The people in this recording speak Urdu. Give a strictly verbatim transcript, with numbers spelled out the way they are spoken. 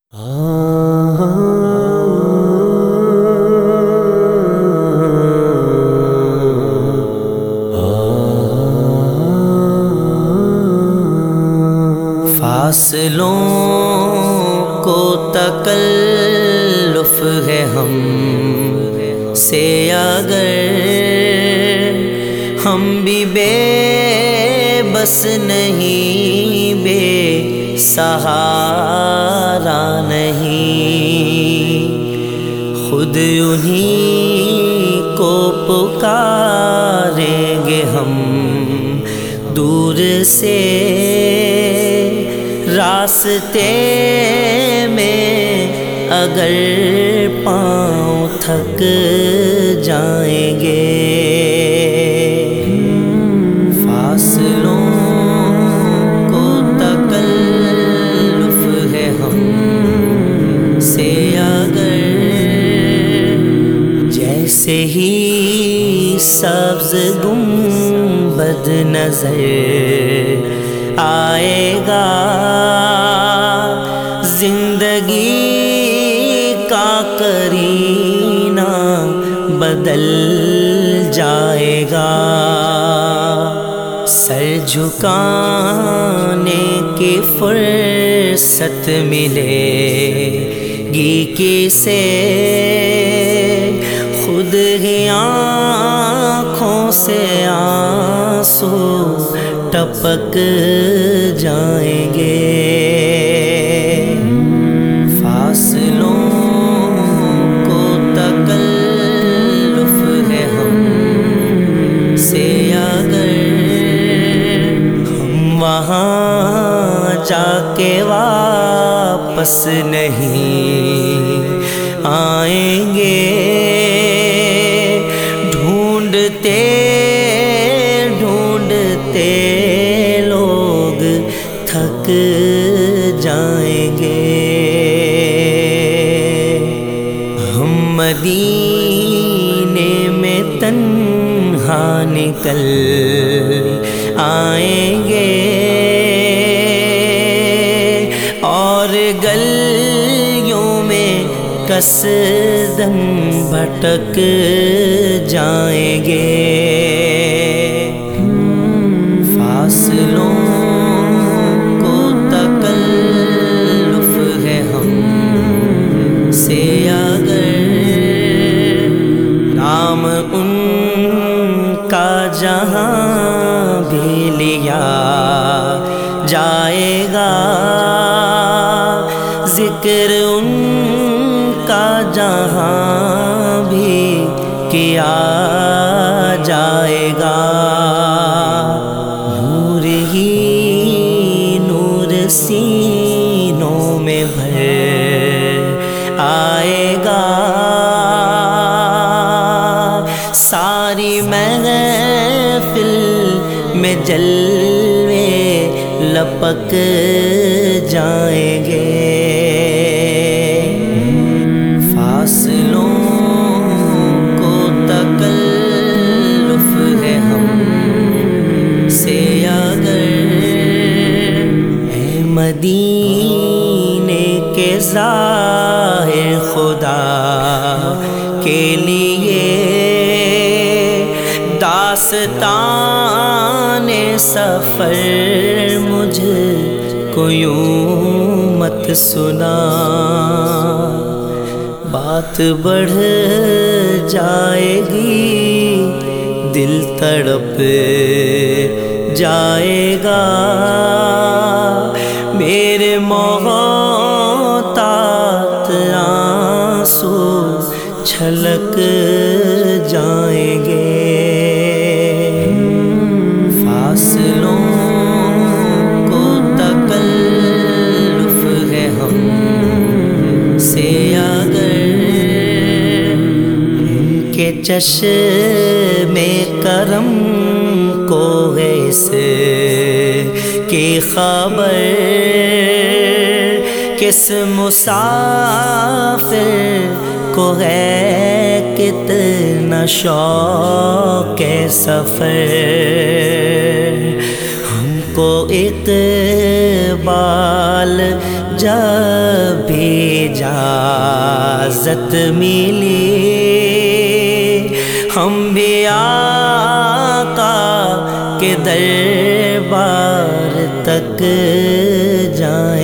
فاصلوں کو تکلف ہے ہم سے، اگر ہم بھی بے بس نہیں، بے سہارا نہیں، خود انہی کو پکاریں گے ہم دور سے، راستے میں اگر پاؤں تھک جائیں گے۔ فاصلوں کو تکلف ہے ہم سے، اگر جیسے ہی سبز گنبد نظر آئے گا، زندگی کا کرینہ بدل جائے گا، سر جھکانے کی فرصت ملے گی کسے، خود ہی آنکھوں سے آنسو ٹپک جائیں گے۔ فاصلوں کو تکلف ہے ہم سے، اگر ہم وہاں جا کے واپس نہیں آئیں گے، ڈھونڈتے ڈھونڈتے لوگ تھک جائیں گے، ہم مدینے میں تنہا نکل آئیں گے، اور گلیوں میں قصداً بھٹک جائیں گے۔ فاصلوں کو تکلف ہے ہم سے، اگر نام ان کا جہاں بھی لیا جائے گا، ذکر ان کا جہاں بھی کیا جائے گا، نور ہی نور سینوں میں بھر آئے گا، ساری محفل میں جلوے لپک جائیں گے۔ فاصلوں کو تکلف ہے ہم سے، اگر اے مدینے کے ظاہر خدا کے لیے داستان سفر مجھ کو یوں مت سنا، بات بڑھ جائے گی، دل تڑپ جائے گا، میرے محتاط آنسو چھلک جائیں گے۔ فاصلوں کو تکلف ہے ہم سے، اگر ان کے چشمِ کرم کو ہے اس کی خبر، کس مسافر کو ہے کتنا شوق سفر، ہم کو اقبال جب اجازت ملی ہم بھی آقا کے دربار تک جائیں